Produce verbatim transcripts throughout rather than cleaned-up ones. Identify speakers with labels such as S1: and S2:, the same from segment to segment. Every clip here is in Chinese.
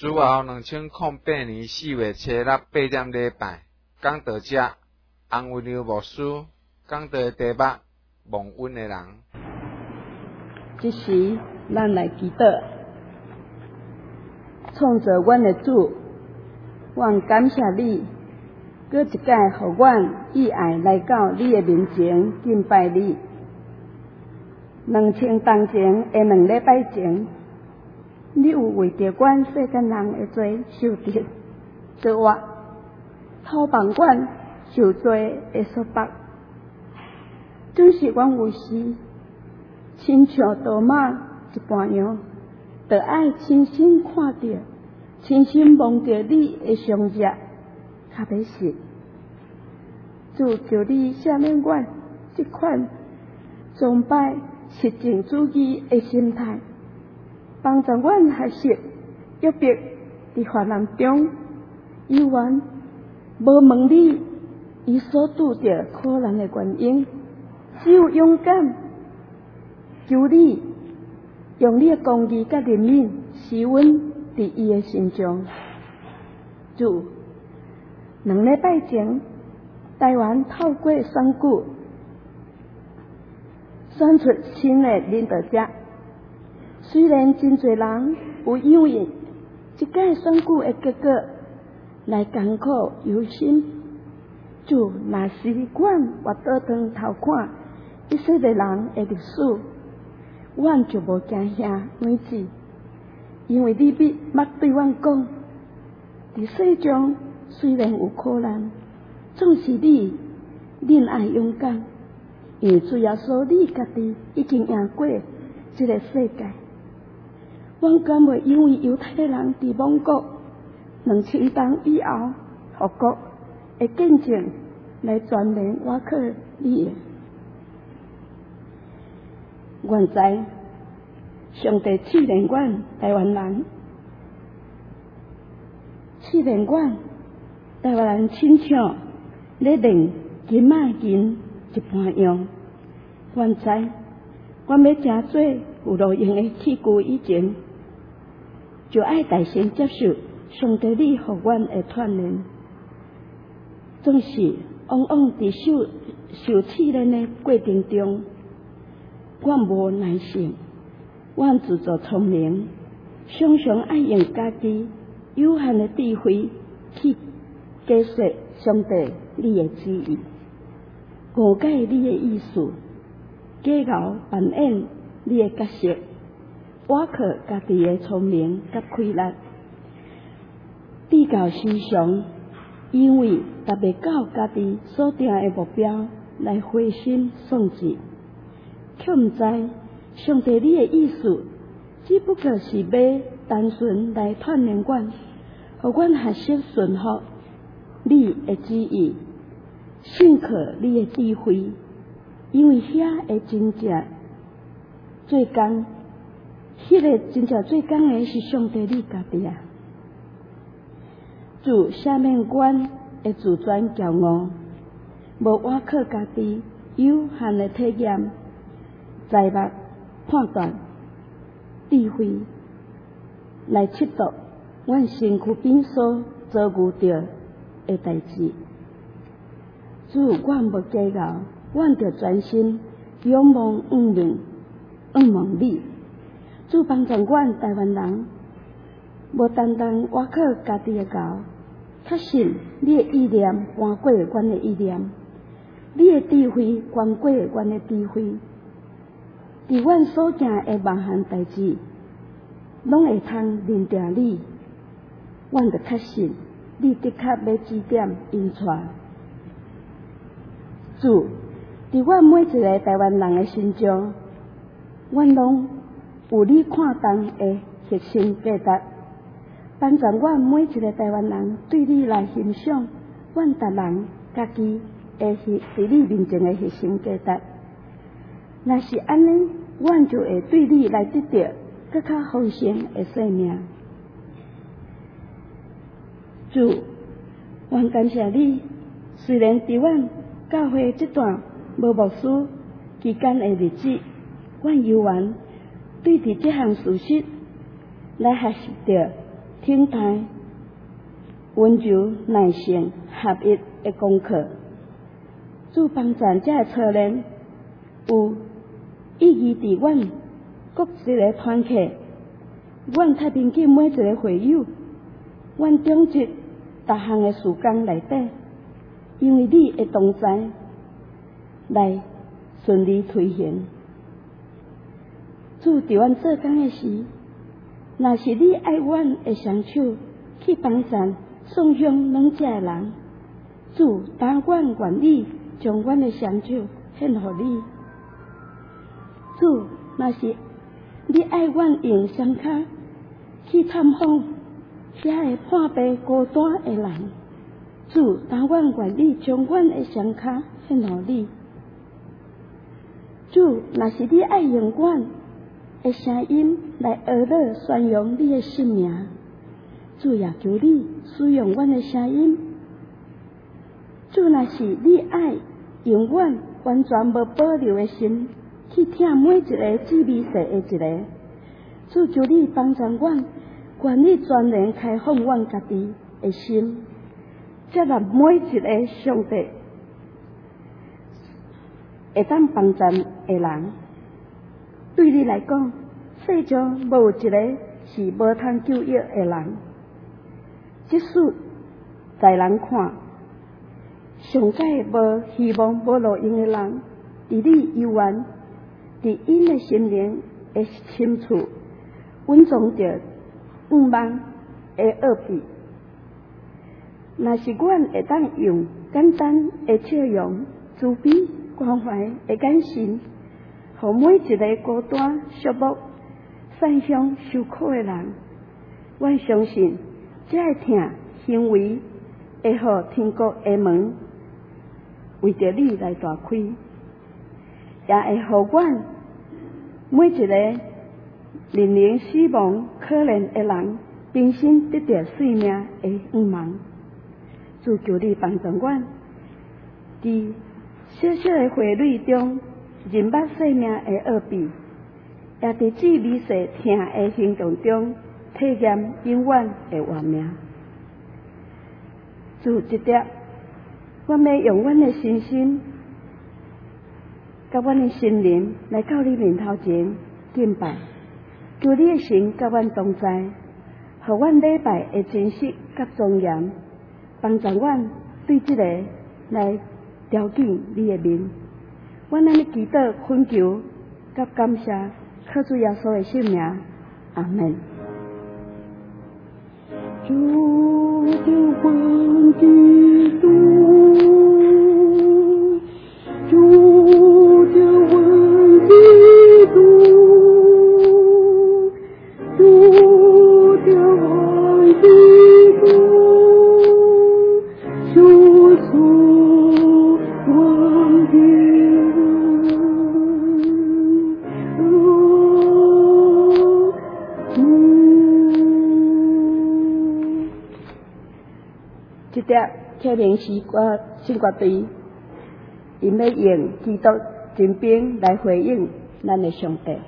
S1: 主后两千零八年四月初六八点礼拜，讲道者安慰流牧师，讲道的题目蒙恩的人。
S2: 这时，咱来祈祷，创造阮的主，阮感谢你，搁一届互阮意爱来到你的面前敬拜你。两千当前的两礼拜前，你有为着阮世间人的罪受着责罚，透帮阮受罪的束缚，准是阮有时亲像刀马一般样，就爱亲身看着、亲身摸着你的伤热，才要信。主求你赦免阮这款崇拜实证主义的心态，帮助阮学习约伯伫患难中，犹原无问你伊所拄着苦难的原因，只有勇敢求你用你的公义甲怜悯施温伫伊的心中。主，两礼拜前，台湾透过选举选出新的领导者，虽然真侪人有因为这届选举的结果来艰苦忧心，主，若是阮活倒转头看以色列人的历史，阮就无惊吓哪子，因为你必捌对阮讲，伫世上虽然有苦难，总是你恁爱勇敢，因为主耶稣你家己已经赢过这个世界。阮敢袂因为犹太人伫亡国两千年以后复国的见证来全面瓦克你的？阮知上帝赐怜阮台湾人，赐怜阮台湾人亲像咧练金仔银一般样。阮知阮要真做有路用的器具以前，就爱大声接受上帝你互阮的锻炼。总是往往伫受受试炼的过程中，阮无耐性，阮自作聪明，常常爱用家己有限的智慧去解释上帝你的旨意，误解你的意思，假熬扮演你的角色，瓦靠家己的聪明甲气力，比较时常因为达袂到家己所定的目标来灰心丧志，却毋知上帝你的意思只不过是要单纯来锻炼阮，互阮学习顺服你的旨意，信靠你的智慧，因为遐会真正做工，迄个真正做工的是上帝你家己啊！主赦免阮的自尊骄傲，无倚靠家己有限的体验、财目、判断、智慧来测度阮身躯边所遭遇到的代志。主，阮无计较，阮着专心仰望仰望仰望你。主帮助阮台湾人，无单单倚靠家己的教，确信你的意念搬过阮的意念，你的智慧关过阮的智慧。伫阮所行的万项代志，拢会通认定你。阮着确信，你的确要指点引带。主，伫阮每一个台湾人的心中，阮拢有你看重的核心价值，帮助阮每一个台湾人对你来欣赏，阮逐人家己的伫你面前的核心价值。若是安尼，阮就会对你来得到更较丰盛的生命。主，阮感谢你，虽然伫阮教会这段无牧师期间的日子，阮犹原对伫这项事实来学习着挺台温柔耐性合一的功课。主帮助这个操练有意义伫阮各一个团体，阮太平间每一个会友，阮总结逐项的事工内底，因为你会同在来顺利推行。主伫阮做工的时，若是你爱阮的双手去帮助送向两者的人，主答阮愿意将阮的双手献予你。主若是你爱阮用双脚去探访遐个破病孤单的人，主答阮愿意将阮的双脚献予你。主若是你爱用阮的声音来学乐宣扬你的姓名，主也求你使用阮的声音。主若是你爱用阮完全无保留的心去听每一个至微细的一个，主求你帮助阮，愿意全然开放阮家己的心，接纳每一个上帝会当帮助的人。对你来讲，世上无有一个是无通救药的人。即使在人看，上界无希望、无路用的人，伫你幽怨，伫因的心灵的深处，稳装着五万的恶弊。若是阮会当用简单的笑容、慈悲、关怀的眼神，互每一个孤单、寂寞、散向受苦的人，阮相信这个疼行为会互天国的门为着你来大开，也会互阮每一个面临死亡可怜的人，重新得到生命的希望。主求你帮助阮，伫小小的花蕊中认捌生命的奥秘，也伫最微细疼的行动中体验永远的活命。主一点，阮要用阮的身心，甲阮的心灵来到你面头前敬拜，求你的神甲阮同在，互阮礼拜的真实甲庄严，帮助阮对这个来调紧你的面。阮安尼祈祷、恳求、甲感谢，靠主耶稣的圣名，阿门。
S3: 主的魂的主，主的魂的主，主的魂的主，救赎我的
S2: 这点可能是我新歌队，因要用基督真兵来回应咱的上帝。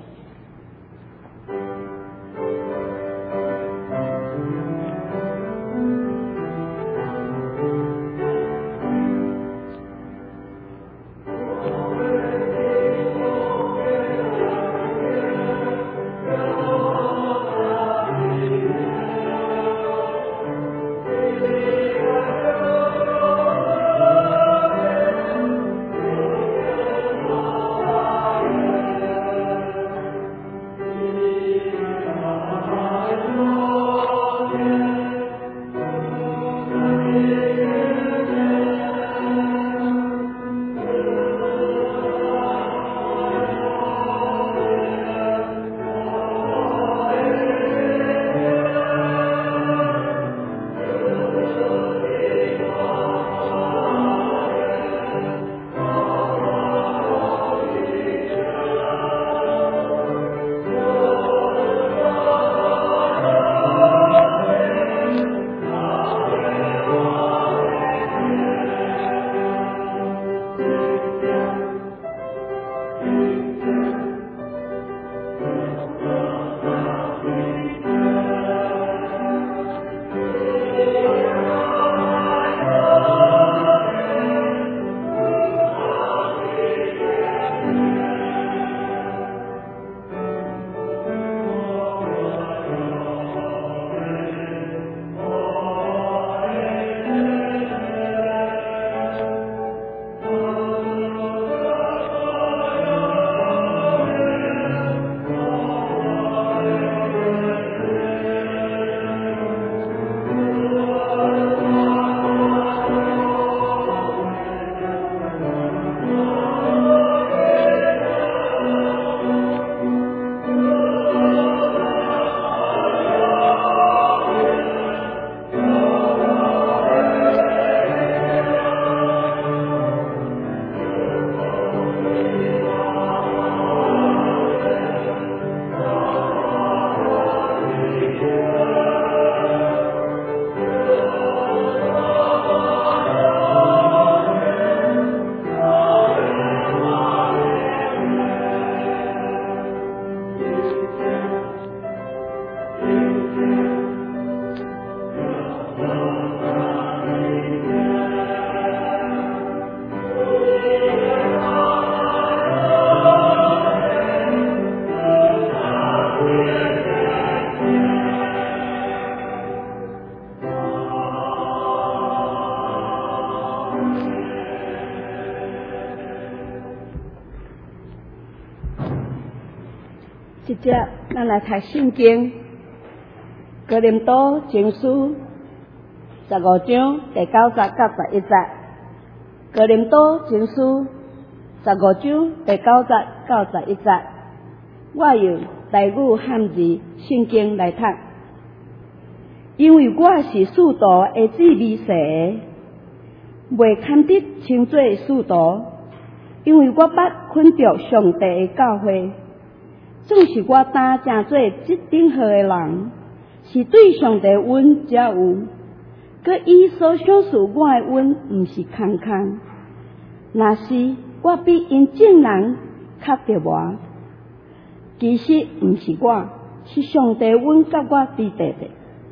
S2: 即只咱来读圣经，哥林多前书十五章第九节到十一节。哥林多前书十五章第九节到十一节。我用台语汉字圣经来读，因为我是使徒的子弥世，未堪得称作使徒，因为我捌困着上帝的教会。总是我担正做这顶好的人，是对上帝恩才有，佮伊所赏赐我的恩，毋是空空。若是我比因众人较着我，其实毋是我，是上帝恩甲我伫地的。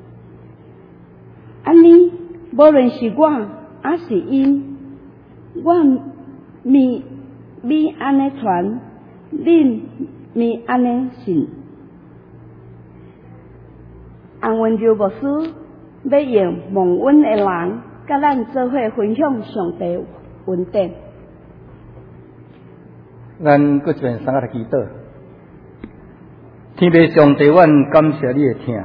S2: 安尼，无论是我，还是因，我咪咪安尼传，恁咪安尼信。安文柔牧师要用蒙恩的人，甲咱做伙分享上帝恩典。
S4: 咱搁一遍三个来祈祷。天父上帝，阮感谢你的听，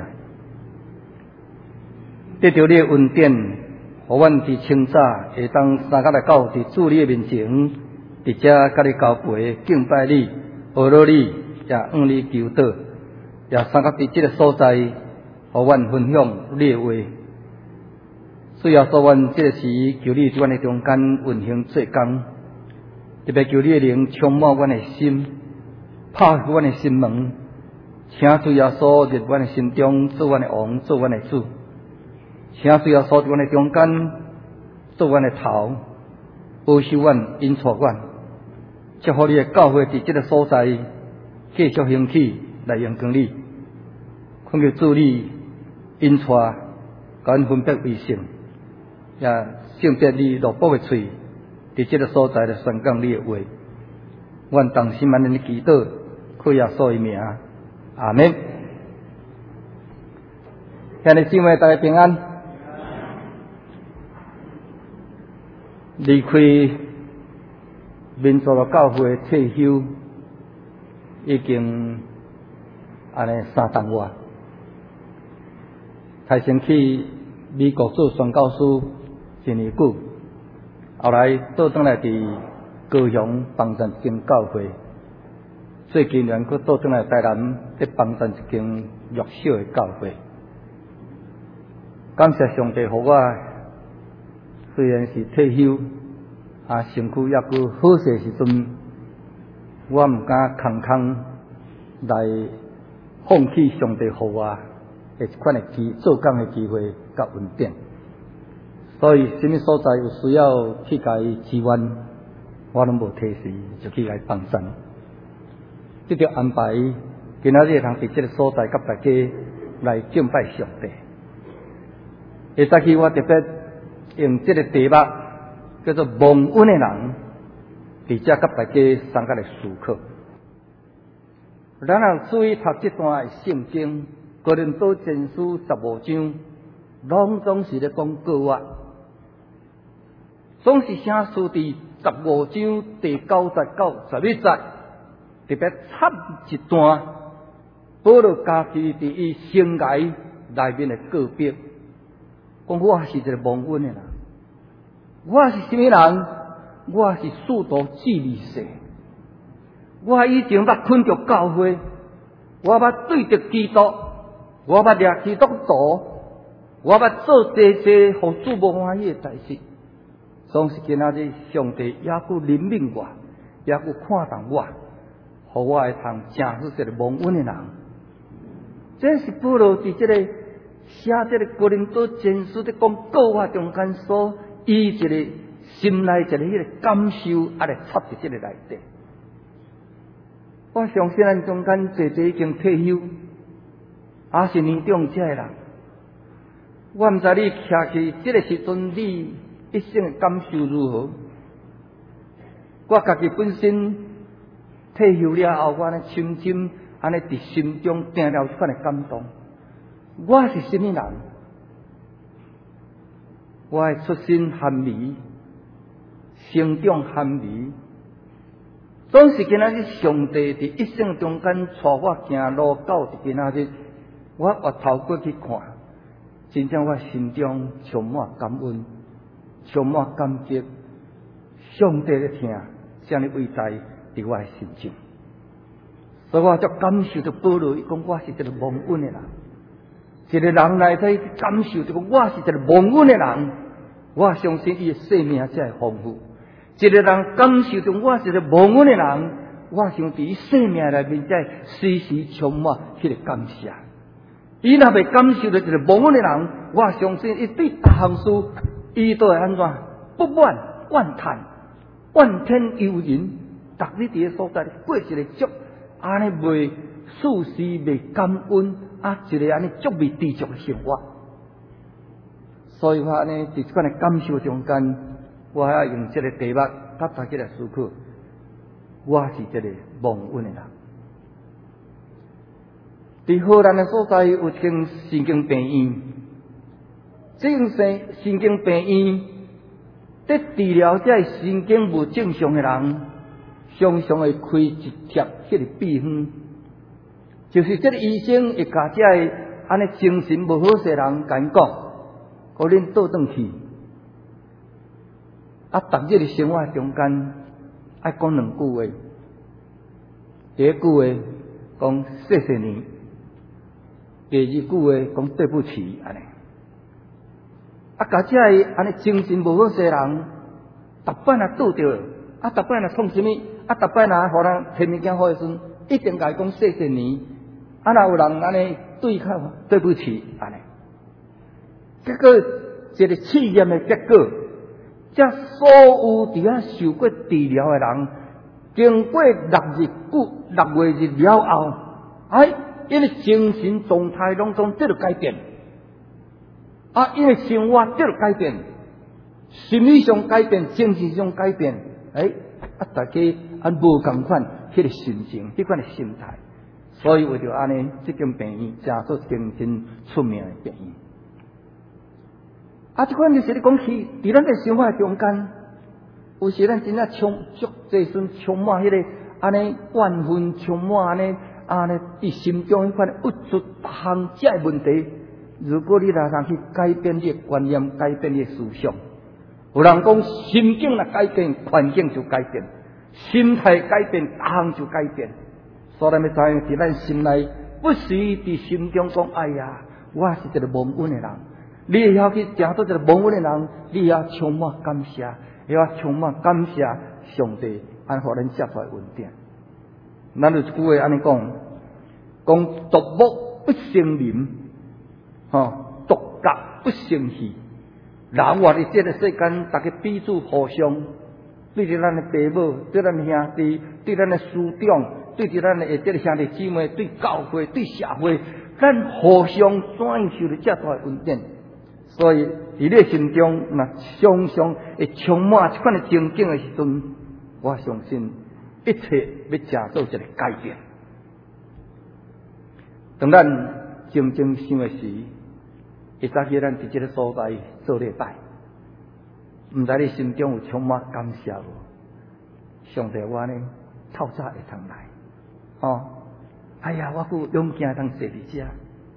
S4: 得到你的恩典，互阮伫清早会当三个来到伫主你的面前，伫遮甲你交陪敬拜你、学罗你，也向你求祷，也三个伫即个所在，互阮分享你的话。主要说，阮即个时求你伫阮的中间运行做工。特别求你的灵充满阮的心，拍开阮的心门，请主耶稣入阮的心中，做阮的王，做阮的主。请主耶稣伫阮的中间，做阮的头，保守阮，引带阮，祝福你的教会伫即个所在继续兴起来荣光你。恳求主你引带，甲阮分别为圣，也圣别你罗卜的喙。伫即个所在来宣讲你的话，阮同心安尼祈祷，靠耶稣的名，阿免。兄弟姊妹，大家平安。离开民族的教会退休，已经安尼三档外，才先去美国做宣教师一年久。后来倒转来伫高雄帮助一间教会，最近连佫倒转来台南，伫帮助一间弱小的教会。感谢上帝，互我虽然是退休，啊，身躯抑佫好势时阵，我毋敢空空来放弃上帝互我的一款的机做工的机会甲恩典。所以，什么所在有需要去甲伊支援，我拢无提示，就去甲伊帮衬。这条安排，今仔日会通伫这个所在，甲大家来敬拜上帝。下早起我特别用这个题目叫做“蒙恩的人”，伫遮甲大家参加来思考。咱若注意读这段圣经，《哥林多前书》十五章，拢总是咧讲告我。总是写书伫十五章第九节到十一节，特别插一段，保罗家己伫伊生涯内面的告别，讲我是一个蒙恩的人，我是什么人？我是使徒子弥世，我以前捌困着教会，我捌对着基督，我捌掠基督徒，我捌做这些互主无欢喜的代志。总是今仔日上帝也佫怜悯我，也佫看重我，互我会通正是一个蒙恩的人。这是保罗伫这个写这个哥林多前书伫讲告我中间所伊一个心内一个迄个感受，啊来插伫这个内底。我相信咱中间侪侪已经退休，也是年长者的人。我毋知你徛起这个时阵你一生的感受如何？我家己本身退休了后，我安尼深深安尼伫心中定了这款的感动。我是什么人？我的出身寒微，成长寒微， 总是今仔日上帝伫一生中间带我行路到伫今仔日，我回头过去看，真正我心中充满感恩，充满感激。上帝咧听，这样伟大伫我的心中，所以我就感受到保罗伊讲我是一个蒙恩的人，一个人来在感受到我是一个蒙恩的人，我相信伊的生命才会丰富。一个人感受到我是一个蒙恩的人，我想伫伊生命内面才时时充满迄个感谢。伊若未感受到一个蒙恩的人，我相信伊对大项事伊都会安怎不满、怨叹、怨天尤人，逐日伫个所在过一个足安尼未事事未感恩啊，一个安尼足未知足的生活。所以我安尼伫即款的感受中间，我要用这个题目甲大家来思考，我是一个蒙恩的人。伫荷兰的所在有一间神经病院，这间神神经病院在治疗这神经无正常的人，常常会开一贴迄个秘方，就是这个医生会甲这个安尼精神无好势人甲因讲，互恁倒转去，啊，逐日的生活中间爱讲两句话，第一句话讲谢谢你。第二句话讲对不起，安尼，啊，甲这个安尼精神无好势人，逐摆若拄着，啊，逐摆若创什么，啊，逐摆若互人摕物件互伊时，一定甲伊讲谢谢你，啊，若有人安尼对抗对不起，安尼，结果一个试验的结果，这所有伫遐受过治疗的人，经过六日久六月日了后，哎。因为精神状态拢总得到改变，啊，因为生活得到改变，心理上改变，精神上改变，哎，啊，大家按无共款迄个心情，迄款的心态，所以为着安尼，这间病院真做一间真出名的病院。啊，这款就是你讲起，伫咱嘅生活中间，有时咱真正充足这阵充满迄个安尼怨愤，充满安尼。安尼，伫心中迄款郁卒项这个问题，如果你若通去改变你的观念，改变你的思想，有人讲心境若改变，环境就改变；心态改变，项就改变。所以咱要知影，伫咱心内不时伫心中讲：哎呀，我是一个蒙恩的人。你会晓去成做一个蒙恩的人，你会晓充满感谢，会晓充满感谢上帝安互咱接出来恩典。咱就一句话安尼讲，讲独木不生林，吼，独角不生戏。人活伫这个世间，大家彼此互相，对着咱的父母，对咱的兄弟，对咱的师长，对着咱的下这个兄弟姊妹，对教会，对社会，咱互相怎样受到这大的恩典？所以伫你的心中，若常常会充满这款的情景的时阵，我相信。一切要正做一个改变。当咱静静想的时，会早起咱伫这个所在做礼拜，毋知你心中有充满感谢无？上帝我呢透早会通来，哦，哎呀，我有勇气通坐伫遮。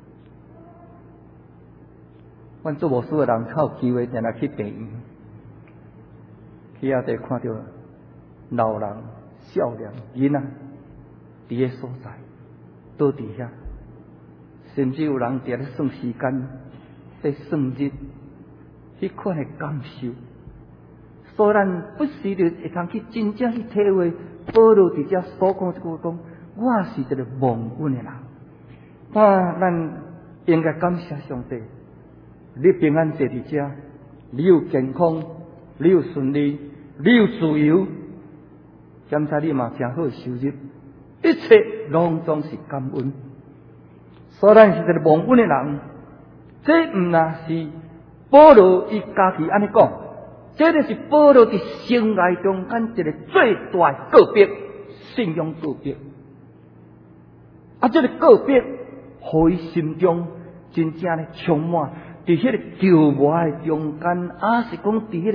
S4: 阮做牧师的人，较有机会定来去病院，去遐地看到老人。少年囡仔伫个所在，倒伫遐，甚至有人伫咧算时间，在算日，迄款的感受。所以咱不时就会通去真正去体会保罗伫遮所讲一句讲，我是一个蒙恩的人。啊，咱应该感谢上帝，你平安坐伫遮，你有健康，你有顺利，你有自由。检查你嘛真好收入，一切拢总是感恩。所以咱是一个蒙恩的人，这毋那是保罗伊家己安尼讲，这就是保罗伫生涯中间一个最大的告别，信仰告别。啊，这个告别，互伊心中真正咧充满，伫迄个骄傲的中间，啊是讲伫迄个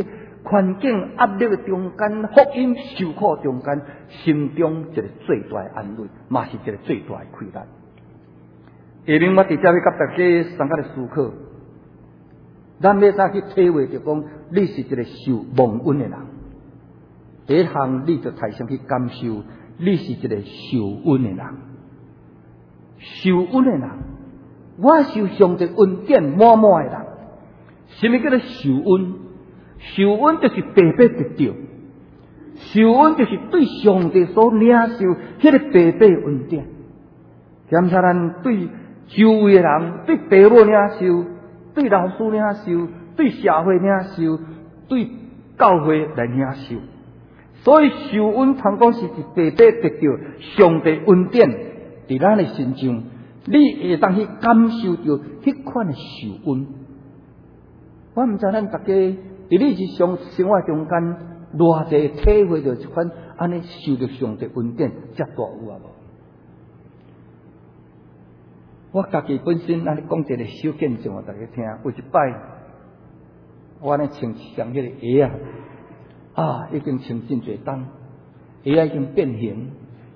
S4: 环境压力的中间，福音受苦中间，心中一个最大的安慰，嘛是一个最大的快乐。下面我直接要甲大家三个的思考，咱要怎去体会着讲，你是一个受蒙恩的人。第一项，你就台上去感受，你是一个受恩的人。受恩的人，我受上帝恩典满满的人。什么叫做受恩？受恩就是白白得到，受恩就是对上帝所领受迄个白白的恩典。检查咱对周围的人，对父母领受，对老师领受，对社会领受，对教会来领受。所以受恩通讲是白白得到上帝恩典伫咱的身上，你会当去感受到迄款的受恩。我毋知咱大家伫你日常生活中间，偌济体会到一款安尼受到上帝恩典，遮大有啊无？我家己本身安尼讲一个小见证，互大家听。有一摆，我安尼穿上迄个鞋啊，啊，已经穿真侪冬，鞋啊已经变形，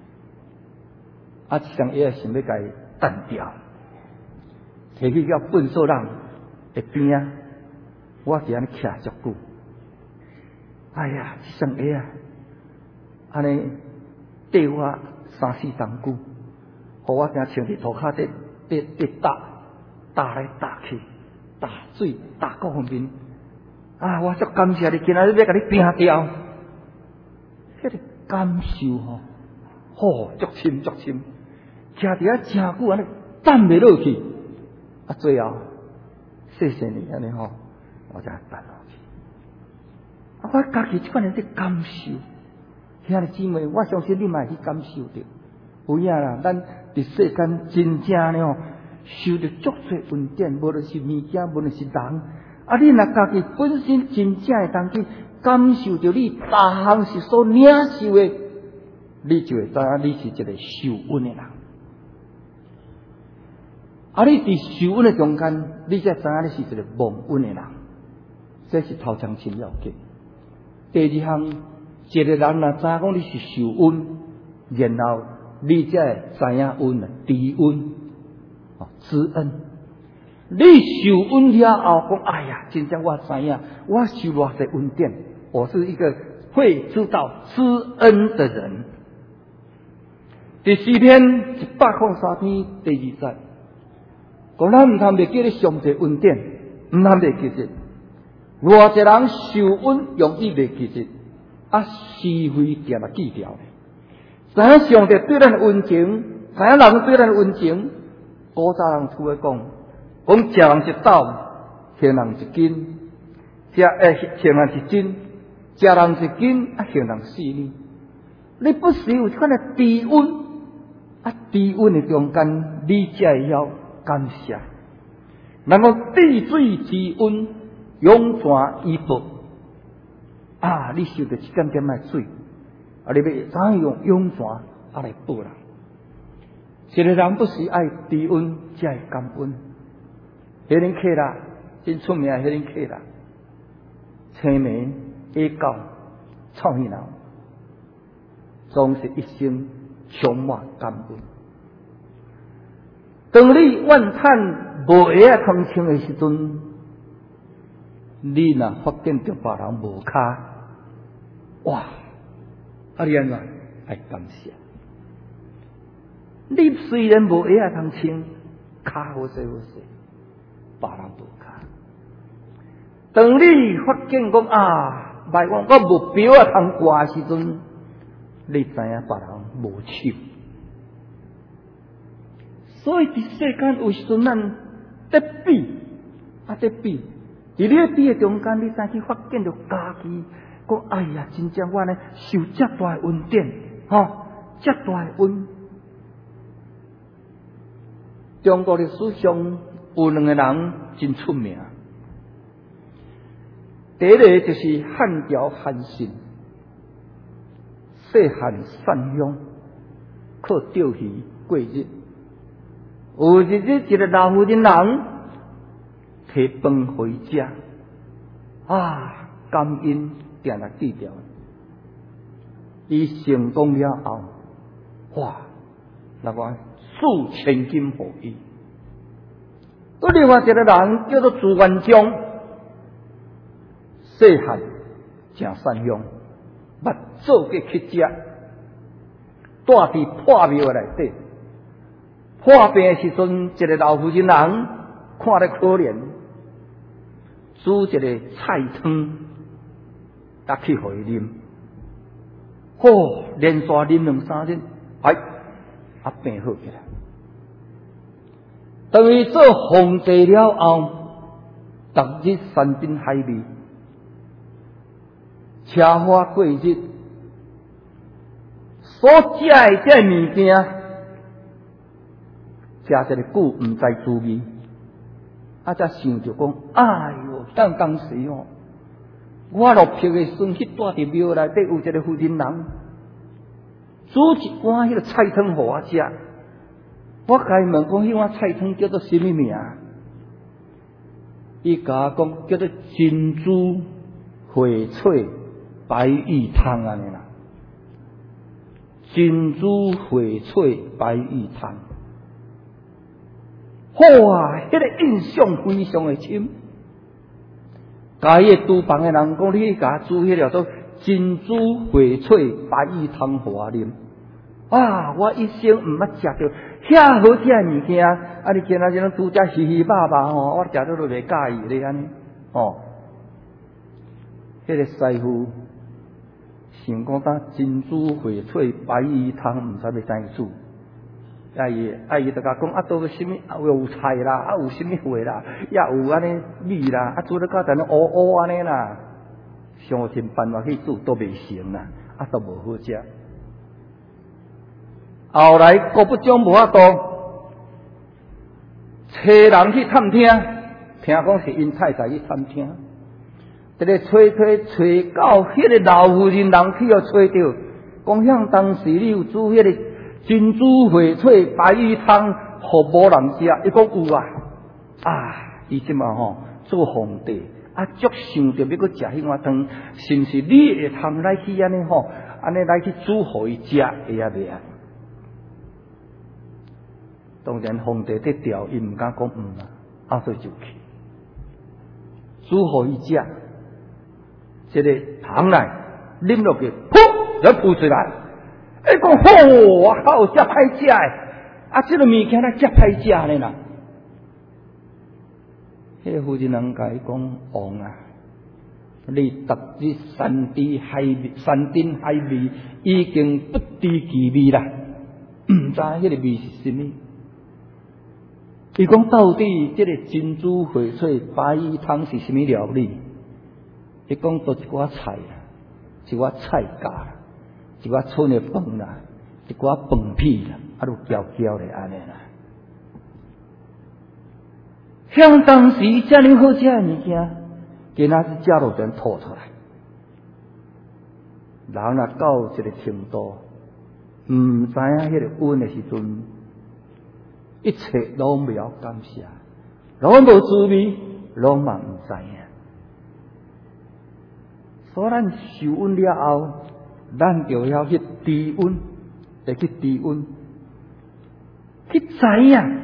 S4: 啊，一双鞋啊想要甲伊单掉，摕去叫粪扫人的边啊。我伫安尼徛足久，哎呀，这双鞋啊，安尼缀我三四冬久，互我惊穿伫涂骹底，底底打打来打去，打水打各方面。啊，我足感谢你，今仔日要甲你拼掉，迄个感受吼，吼足深足深，徛伫遐真久安尼等袂落去，啊，最后谢谢你安尼吼。我才等落去。啊，我家己即款人在感受，兄弟姊妹，我相信你嘛会去感受着。有影啦，咱伫世间真正呢吼，受着足侪恩典，无论是物件，无论是人。啊，你若家己本身真正会当去感受着你大项是所领受的，你就会知影你是一个受恩的人。啊，你伫受恩的中间，你才知影你是一个蒙恩的人。这是头前真要紧。第二项，一个人若知影讲你是受恩，然后你才会知影恩啊，知恩啊，知恩。你受恩了后，讲哎呀，真正我知影，我受偌济恩典，我是一个会知道知恩的人。第四篇一百零三篇第二节，讲咱唔通袂记咧上帝恩典，唔通袂记着。偌济人受恩容易袂记着，啊是非定来记掉咧。知影上帝对咱的恩情，知影人对咱的恩情，古早人厝诶讲，讲食人一斗，行人一斤；食诶行人一斤，食人一斤，啊行人四年。你不时有这款诶知恩，啊知恩诶中间，你才会晓感谢。然后滴水之恩。涌泉以报啊！你受到一点点的水，啊！你要怎样用涌泉啊来报人？一个人不是爱知恩，才会感恩。迄人客啦，真出名，迄人客啦，青梅、野狗、臭耳脑，总是一生充满感恩。当你怨叹无鞋啊通穿的时阵，你若发现着别人无骹，哇！啊，你安怎爱感谢？你虽然无鞋啊通穿，骹好势好势，别人无骹。当你发现讲啊，卖讲我目标啊通挂时阵，你知影别人无手。所以伫世间有时阵咱得比啊得比。伫你咧比诶中间，你才去发现着家己，讲哎呀，真正我呢受遮大诶恩典，吼、哦，遮大诶恩。中国历史上有两个人真出名，第一个就是汉朝韩信，细汉散乡，靠钓鱼过日。有一日，一个老妇人人。摕饭回家啊！ 感恩定来记住。伊成功了后，哇！那我数千金给伊。搁另外一个人叫做朱元璋，细汉真善良，捌做过乞食，住伫破庙内底。破病的时阵，一个老妇人人看得可怜，煮一个菜汤，搭去互伊啉。哦，连续啉两三日，哎，啊病好起来。等于做皇帝了后，逐日山珍海味，车花过日，所食的这物件，食一个久毋知滋味，啊，才想着讲，哎哟，当当时哦，我落魄的时阵去住伫庙内底有一个妇人人，煮一碗迄个菜汤互我食。我甲伊问讲，迄碗菜汤叫做什么名？伊甲我讲叫做珍珠翡翠白玉汤安尼啦。珍珠翡翠白玉汤，哇！迄、那个印象非常的深。甲伊厨房的人讲，你甲煮迄条做珍珠翡翠白玉汤互我啉。啊！我一生毋捌食着遐好食的物件，啊！你今仔日拢拄只稀稀巴巴吼，我食到都袂介意咧安尼，哦。迄、那个师傅想讲呾珍珠翡翠白玉汤，毋知要怎样煮。啊伊啊伊就甲讲啊，倒个什么啊有菜啦，啊有什么货啦，也有安尼米啦，啊煮得到阵乌乌安尼啦，想尽办法去煮都袂成啦，啊都无好食。后来郭不讲无法度，找人去探听，听讲是因太太去探听，一个吹吹吹到迄个老妇人人去互吹着，讲向当时你有煮迄个珍珠翡翠白玉汤，互某人食，伊讲有啊，啊，伊即嘛吼做皇帝，啊，足想着要搁食迄碗汤，是毋是你会通来去安尼吼，安尼来去煮互伊食，会啊袂啊？当然，皇帝得调，伊毋敢讲毋啦，啊，所以就去煮互伊食。这个汤来啉落去，噗，就吐出来。伊讲好，我靠，遮歹食诶！啊，这个物件咧，遮歹食咧啦。迄个妇人人甲伊讲，王啊，你逐日山珍海味，山珍海味已经不知其味啦，毋知迄个味是什么。伊讲到底，这个珍珠翡翠白玉汤是什么料理？伊讲都一寡菜啦，一寡菜价，一寡剩的饭啦，一寡饭皮啦，啊，都焦焦的安尼啦。像当时遮尔好食的物件，今仔日食落全吐出来。人若到一个程度，毋知影迄个温的时阵。一切拢袂晓感谢，拢无滋味，拢嘛毋知影。所以咱受温了后，咱就要去低温，会去低温，去知影。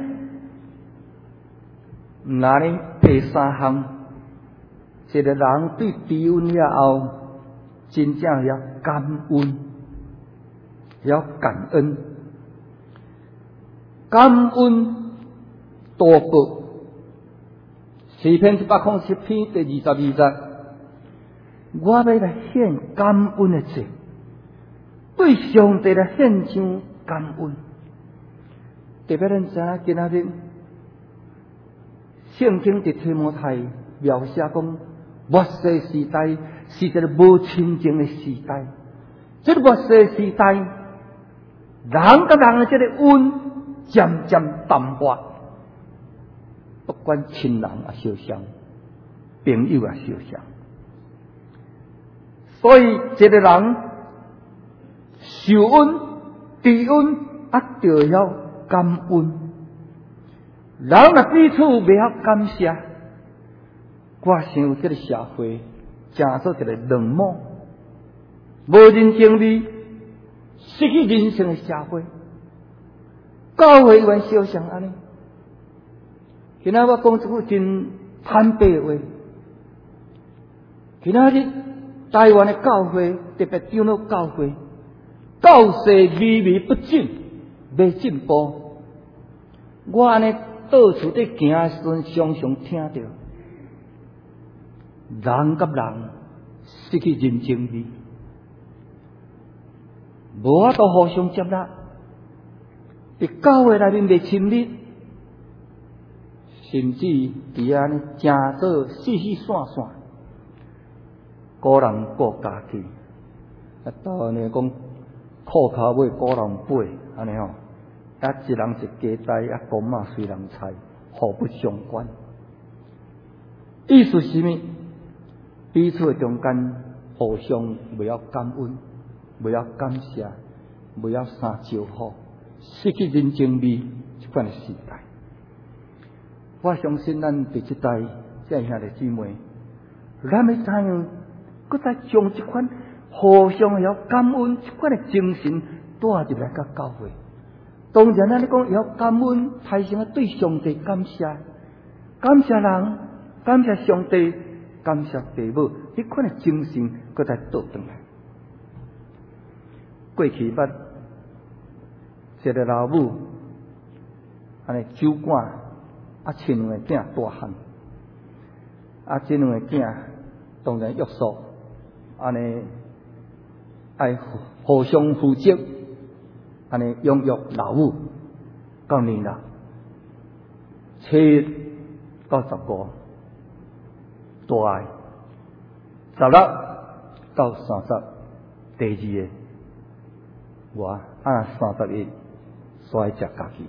S4: 那呢，第三项，一个人对低温了后，真正要感恩，要感恩。感恩多报，诗篇一百零七篇第二十二节，我要来献感恩的祭，对上帝来献上感恩。特别咱知影今仔日圣经伫提摩太描写讲，末世时代是一个无亲情的时代，这个末世时代，人甲人的这个恩。渐渐淡薄，不管亲人也相像，朋友也相像。所以一个人受恩、知恩，啊，就要感恩。人若彼此袂晓感谢，我想这个社会成做一个冷漠、无人情味、失去人性的社会。教会原烧像安尼。今仔我讲一句真坦白的话，今仔日台湾的教会，特别长老教会，教势微微不进，未进步。我安尼到处在行的时阵，常常听到人甲人失去人情味，无法度互相接纳，伫教会内面未亲密，甚至伫安尼正做四四散散，个人顾家己，啊，到安尼讲裤骹尾个人背，安尼吼。啊，一人一家呆，啊，公马随人猜，互不相关。意思是咩？彼此中间互相不要感恩，不要感谢，不要相招呼，失去人情味，这款的时代。我相信咱第一代这兄弟姊妹，咱要怎样，搁再将这款互相要感恩这款的精神带入来甲教会。当然，咱咧讲要感恩，提升啊对上帝感谢，感谢人，感谢上帝，感谢父母，迄款的精神，搁再倒转来。过去捌一个老母，安尼酒馆啊，亲两个囝大汉，啊，这两个囝当然约束，安尼爱互相负责。安尼养育老母到年啦，七到十五，大爱十六到三十，第二个我啊三十一衰食家己。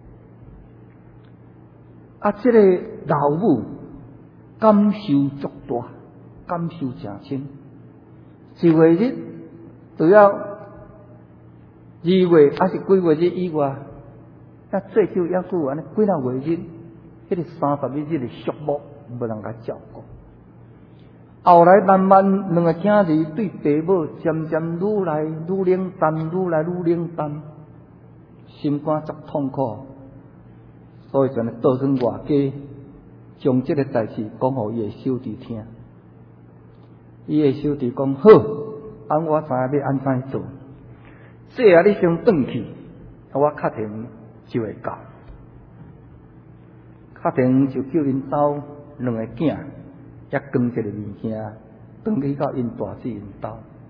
S4: 啊，这个老母感受足大，感受诚深。一月日都要。二月还是几月日以外，那最少要过安尼几若月日，迄个三十一日的数目无人甲照顾。后来慢慢两个囝儿对父母渐渐愈来愈冷淡，愈来愈冷淡，心肝足痛苦，所以就呢倒转外家，将这个代志讲互伊的小弟听。伊的小弟讲好，啊我知影要安怎做。这啊，你先转去，我确定就会到。确定就叫因兜两个囝，也扛一个物件，转去到因大姊因兜。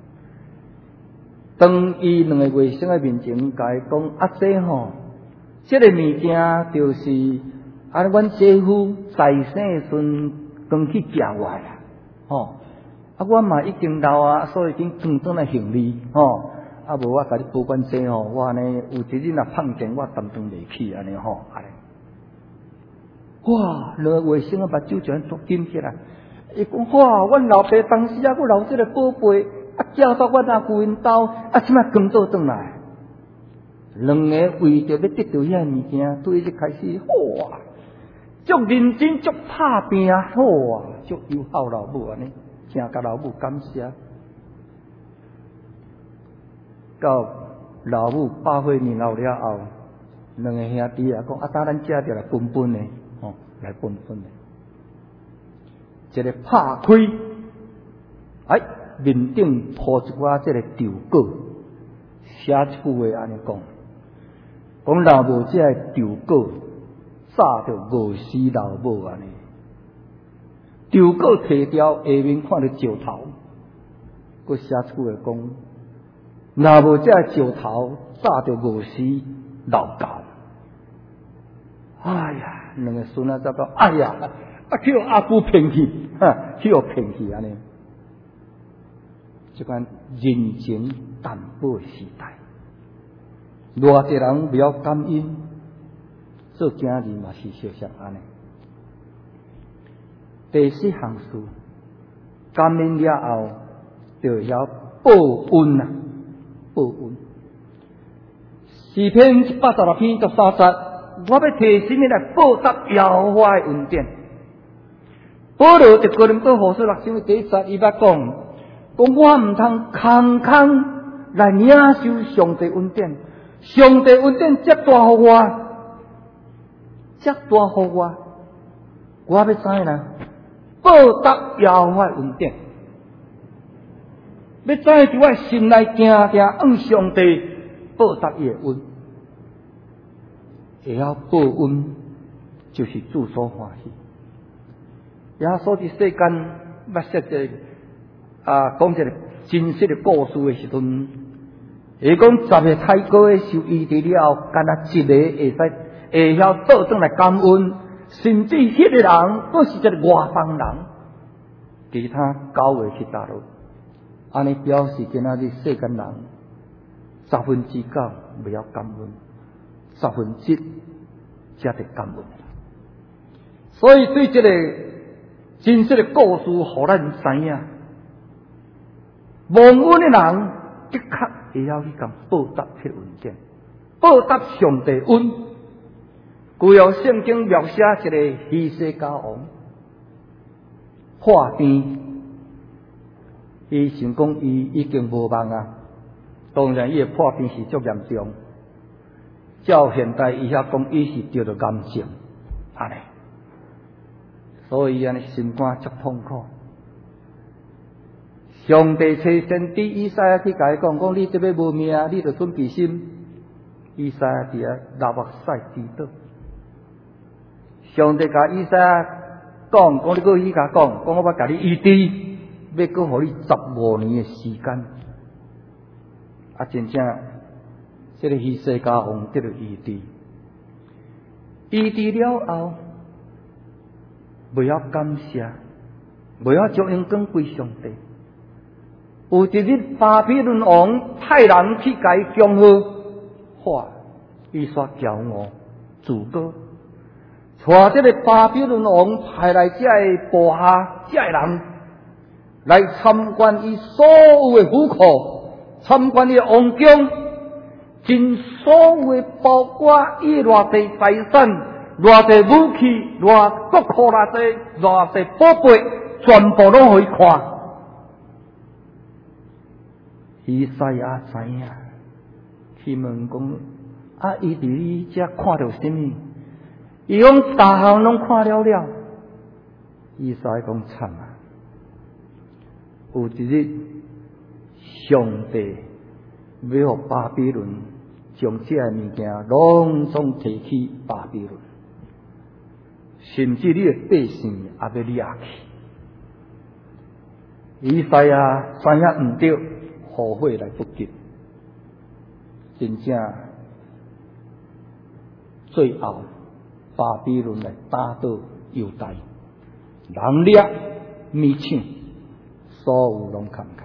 S4: 当伊两个卫生的面前，甲伊讲啊，这吼，这个物件就是啊，阮姐夫在生时阵刚去寄我啦，吼。啊，我嘛已经老啊，所以已经转转来行李，吼。啊，无我甲你保管这吼，我安尼有一日若碰见我担当袂起安尼吼，安尼。哇，两个卫生啊，目睭全都紧起来。伊讲哇，阮老爸当时啊，我留这个宝贝，啊，交到我阿舅因兜，啊，即摆刚倒转来。两个为着要得到遐物件，对伊开始哇，足认真，足拍拼，好啊，足友好老母安尼，真甲老母感谢。到老母百岁年老了后，两个兄弟啊讲啊，当咱家就来分分的，吼，来分分的。一个拍开，哎，面顶铺一寡这个条稿，写一句话安尼讲，讲老母这个条稿早就饿死老母安尼。条稿摕掉，下面看到石头，佮写一句话讲。若无这石头，早就饿死老狗。哎呀，两个孙仔才讲，哎呀，啊去互阿姑骗去，哈，去互骗去安尼。这款人情淡薄的时代，偌济人不要感恩，做囝儿嘛是相像安尼。第四项事，感恩了后，就要报恩啊。报恩，诗篇一百十六篇十三节，我要提醒你来报答耶和华的恩典。 保罗伫哥林多后书六章第一节，伊捌讲，讲我毋通空空来领受上帝恩典，上帝恩典遮大互我，遮大互我，我要知影啦，报答耶和华恩典，要知影伫我心内定定向上帝报答伊的恩，会晓报恩，就是主所欢喜。耶稣伫世间捌说一个啊，讲一个真实的故事的时阵，伊讲十个太哥受医治了后，干那一个会使会晓倒转来感恩，甚至迄个人佫是一个外邦人，其他九个去倒落，安尼表示今仔日世间人十分之九袂晓感恩，十分之才得感恩。所以对这个真实的故事，互咱知影，蒙恩的人的确会晓去共报答迄个恩典，报答上帝恩。旧约圣经描写一个希西家王破病，伊想讲伊已经无望啊。当然，伊的破病是足严重，照现代医学讲，伊是得到癌症，安尼。所以安尼心肝足痛苦。上帝找先知以赛亚去甲伊讲，讲你这要无命，你着准备心。以赛亚伫遐流目屎滴倒。上帝甲以赛亚讲，讲你搁去甲讲，讲我要甲你医治，要搁互你十五年的时间。啊，真正，这个希西家王得到医治，医治了后。袂晓感谢，袂晓将荣光归上帝。有一日，巴比伦王派人去甲伊恭贺，哇！伊煞骄傲自高，带这个巴比伦王派来这个部下，这个人来参观伊所有的府库，参观伊的王宫，尽所有的包括伊偌济财产。偌济武器，偌国库偌济，偌济宝贝，全部拢互伊看。以赛亚知影，去问讲：啊，伊伫你遮看到什么？伊讲逐项拢看了了。以赛亚讲惨啊！有一日，上帝要互巴比伦将这个物件拢总提起巴比伦。甚至你的百姓也要掠去。以赛亚知影毋对，后悔来不及。真正最后巴比伦来打倒犹大，人掠米抢，所有拢空空。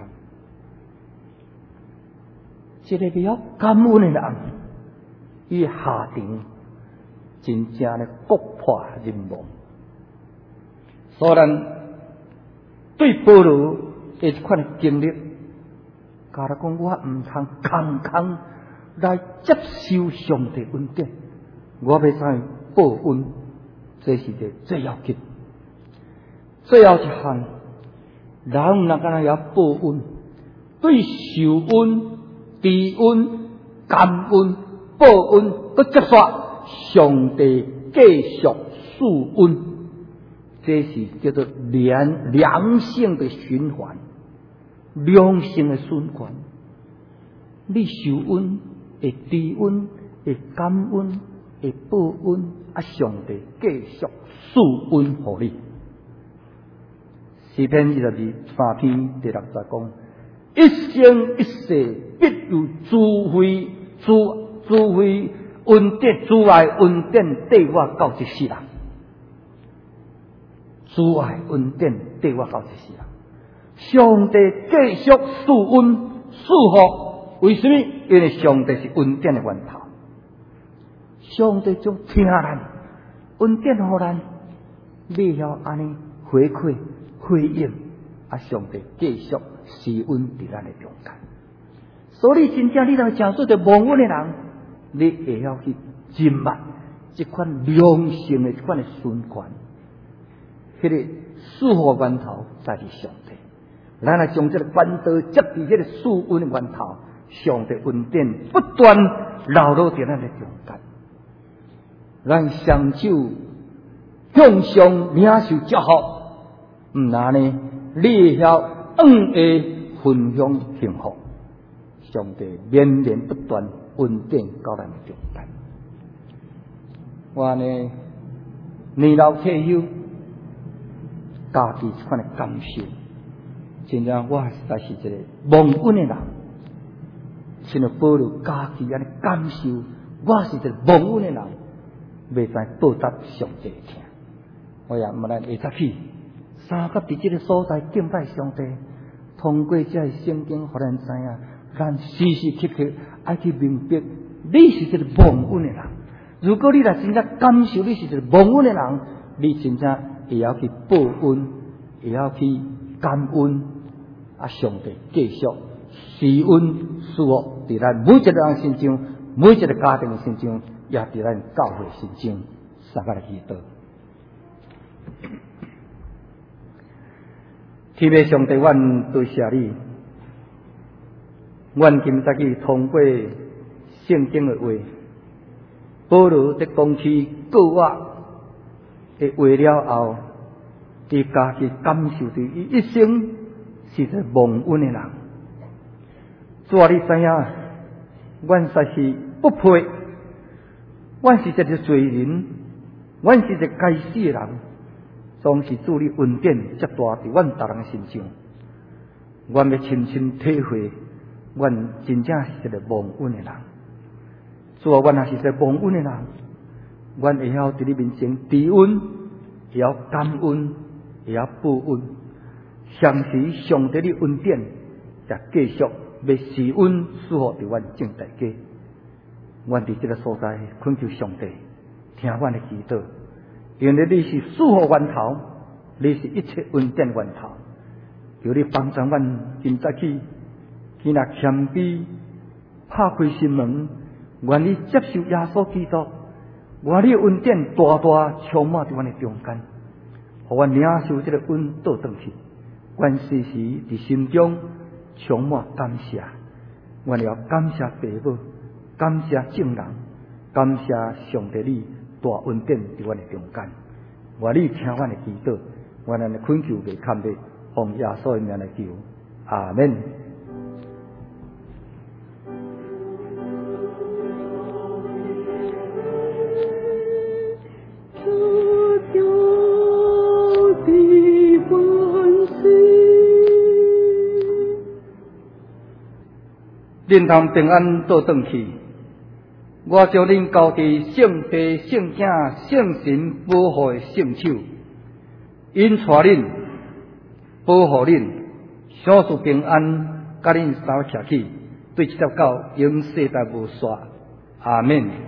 S4: 这个比较感恩的人，伊下场。真正的国破人亡，所以咱对保罗的这款经历，教他讲我毋通空空来接受上帝恩典，我要怎样报恩，这是个最要紧。最后一项，人毋能干那要报恩，对受恩、知恩、感恩、报恩，佮接受。上帝继续赐恩，这是叫做良良性的循环，良性的循环。你受恩会知恩，会感恩，会报恩，啊！上帝继续赐恩互你。诗篇二十二三篇第六节讲：一生一世必有智慧、智智慧。恩典主爱恩典对我到一世人，主爱恩典对我到一世人。上帝继续赐恩赐福，为什么？因为上帝是恩典的源头。上帝将听咱恩典互咱，你晓安尼回馈回应，啊！上帝继续施恩伫咱的中间。所以真正你若讲说着蒙恩的人。你会晓去尽力这款良性的这款的循环，迄、那个四火源头在于上帝。咱来将这个管道接伫迄个四温的源头，上帝恩典不断流露在咱的中间。咱双手向上领受祝福，唔然呢，你晓恩的分享幸福。上帝绵绵不断恩典到咱的中间。我呢，年老退休，家己这款的感受，真正我实在是一个蒙恩的人。像着保罗家己安尼感受，我是一个蒙恩的人，未知报答上帝听。我也毋咱下早起，三甲伫这个所在敬拜上帝，通过这个圣经，互咱知影，咱时时刻刻爱去明白，你是一个蒙恩的人。如果你若真正感受你是一个蒙恩的人，你真正会晓去报恩，会晓去感恩，啊，上帝继续施恩赐福伫咱每一个人身上，每一个家庭的身上，也伫咱教会身上，三个来祈祷。天父上帝，阮多谢你，阮今早起通过圣经的话，保罗在讲起告我的话了后，伊家己感受到伊一生是一个蒙恩的人。主啊，你知影，阮实在是不配，阮是一个罪人，阮是一个该死的人。总是主你恩典遮大伫阮逐人身上，阮要深深体会，阮真正是一个蒙恩的人。主啊，阮也是一个蒙恩的人，阮会晓伫你面前知恩，会晓感恩，会晓报恩。相时上帝的恩典，也继续要施恩赐福伫阮正大家。阮伫这个所在恳求上帝听阮的祈祷。因为你是赐福源头，你是一切恩典源头。求你帮助阮今早起，去那谦卑，拍开心门，愿意接受耶稣基督，愿你恩典大大充满伫阮的中间，互阮领受这个恩倒转去。阮时时伫心中充满感谢，阮要感谢父母，感谢众人，感谢上帝你大恩典伫阮的中间，愿你听阮的祈祷，愿咱的恳求袂堪的，奉耶稣的名来求，阿门。恁通平安倒转去。我将恁交伫圣父、圣子、圣神保护的圣手，因带恁、保护恁，享受平安，甲恁三个徛起，对这条狗永世代无煞。阿门。